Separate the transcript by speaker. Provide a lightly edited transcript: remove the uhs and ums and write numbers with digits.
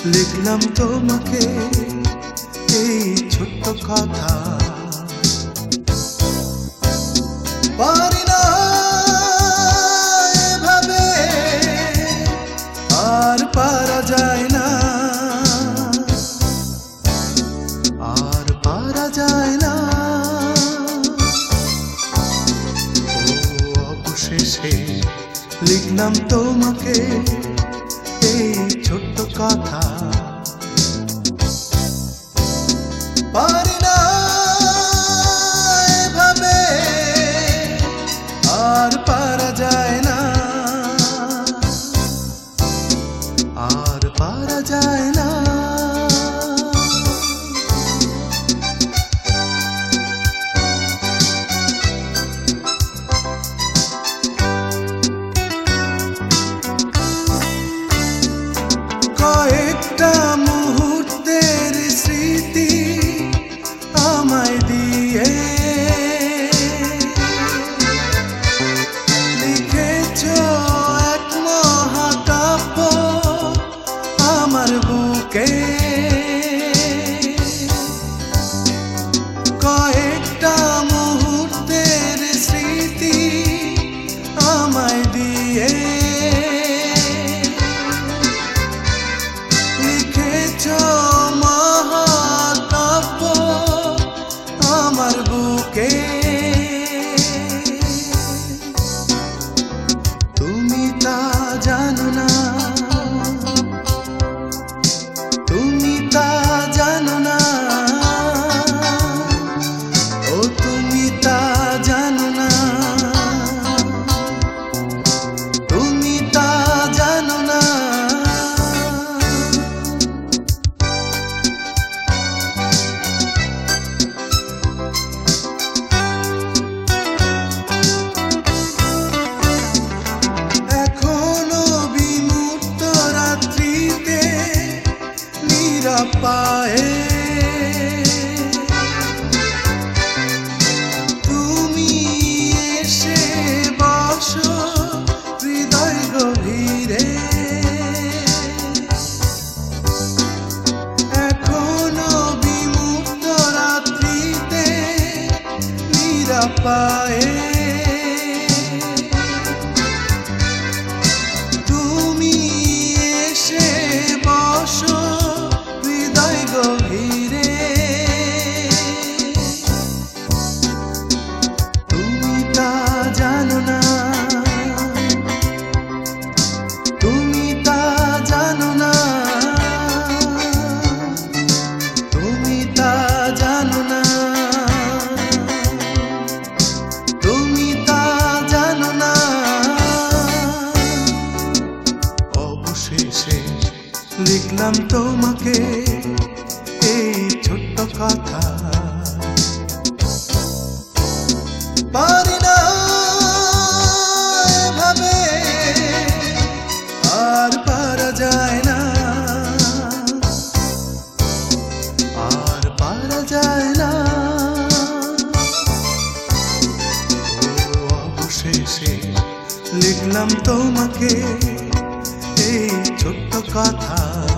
Speaker 1: লিখলাম তোমাকে এই ছোট্ট কথা। পারি না এভাবে, আর পারা যায় না, আর পারা যায় না। ও অবশেষে লিখলাম তোমাকে এই ছোট্ট কথা। পারি না এভাবে, আর পারা যায় না, আর পারা যায় না। কয়েকটা মুহূর্তের স্মৃতি আমায় দিয়ে লিখেছ এক মহাকাব্য আমার বুকে। কয়েকটা মুহূর্তের স্মৃতি আমায় দিয়ে লিখেছ মহাকাব্য আমার বুকে। তুমি তা জানো না, তুমি তা জানো না, ও তুমি তা জানো না, তুমি তা জানো না। পায়ে তুমি এসে বসো হৃদয় গভীরে। এখনো বিমুক্ত রাত্রিতে নিরাপায়ে তুমি এসে বসো গভীরে। তুমি তা জানো না, তুমি তা জানো না, তুমি তা জানো না, তুমি তা জানো না। অবশেষে লিখলাম তোমাকে এই ছোট্ট কথা। পারি না এভাবে, আর পারা যায় না, আর পারা যায় না। ও অবশেষে লিখলাম তোমাকে এই ছোট্ট কথা।